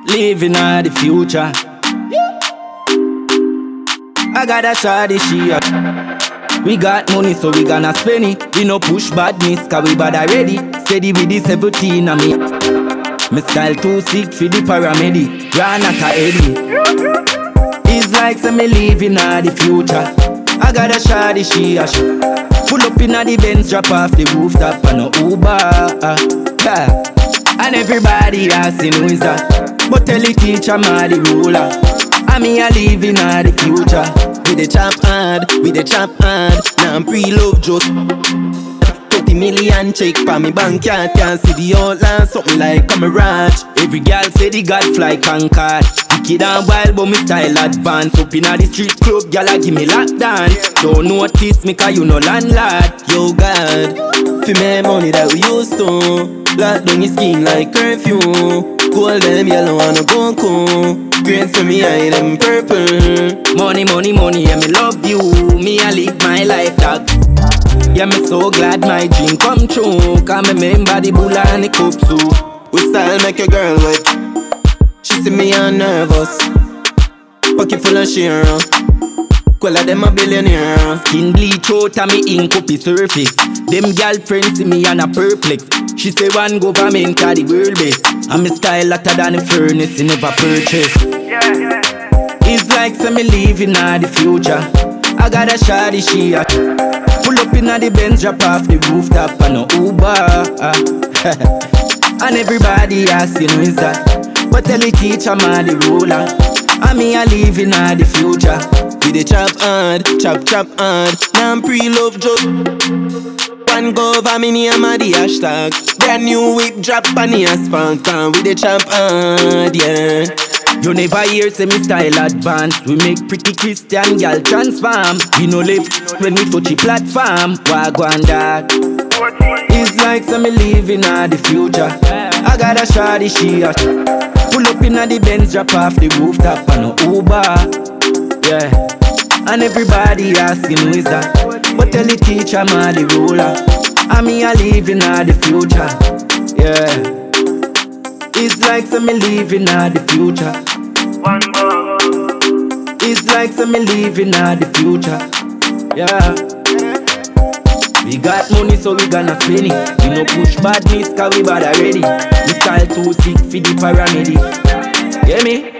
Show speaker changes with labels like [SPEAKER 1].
[SPEAKER 1] living on the future. I got a shawty, she a. We got money, so we gonna spend it. We no push badness, cause we bad already. Steady with the 17 of me. Me style too sick for the paramedic. Ranaka Eddie. It's like say me living on the future. I got a shawty, she a pull up in the Benz, drop off the rooftop and a Uber. Yeah. And everybody asking who is that? But tell the teacher, ma the ruler. And me a living on the future.
[SPEAKER 2] We the chop hard, we the chop hard. Now I'm pre-love just 30 million check for me bank card. Can't see the outline, something like a mirage.
[SPEAKER 1] Every girl say the God fly Concord. Wicked and wild but me style advance. Up inna the street club, gyal a give me lap dance. Don't notice me cause you no landlord.
[SPEAKER 2] Yo God, fi me money that we used to. Lock down your skin like curfew. Gold them yellow and a Goku. Green for me eye them purple.
[SPEAKER 1] Money, money, money, yeah me love you. Me a live my life dog. Yeah me so glad my dream come true. Cause me remember the bulla and the cup too.
[SPEAKER 2] We style make a girl wet. She see me and nervous. Pocket full of share. Quella them a billionaire.
[SPEAKER 1] Skin bleach out and me ink up the surface. Them gal friends see me and a perplex. She say one government are the world best. And me style hotter than the furnace you never purchase. It's like say me living on the future. I got a shawty, she a pull up in the Benz, drop off the rooftop and a Uber. And everybody asking who is that? But tell the teacher, ma the ruler. And me a living on the future.
[SPEAKER 2] We the chop hard, chop hard. Now I'm pre-love just one go for me name a the hashtag. Brand new whip drop on the asphalt. And we the chop hard, yeah.
[SPEAKER 1] You never hear say me style advance. We make pretty Christian gal transform. We no live when we touch the platform. Wagwan dog. It's like say me living on the future. I got a shawty, she a pull up in the Benz, drop off the rooftop and a Uber. Yeah. And everybody asking who is that? But tell the teacher, ma the ruler. And me a living on the future. Yeah. It's like say me living on the future. It's like say me living on the future. Yeah. We got money so we gonna spend it. We no push badness cause we bad already. We style too sick for the paramedic. Get me?